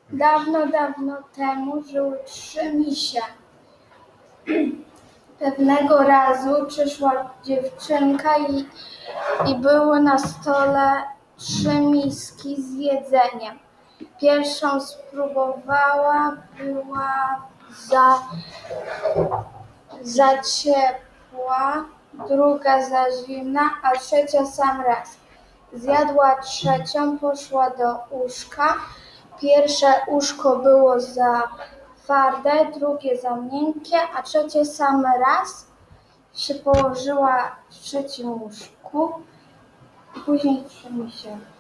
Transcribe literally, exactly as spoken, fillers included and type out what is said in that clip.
Dawno, dawno temu żyły trzy misie. Pewnego razu przyszła dziewczynka i, i były na stole trzy miski z jedzeniem. Pierwszą spróbowała, była za, za ciepła, druga za zimna, a trzecia sam raz. Zjadła trzecią, poszła do łóżka. Pierwsze łóżko było za twarde, drugie za miękkie, a trzecie sam raz się położyła w trzecim łóżku i później trzy misie.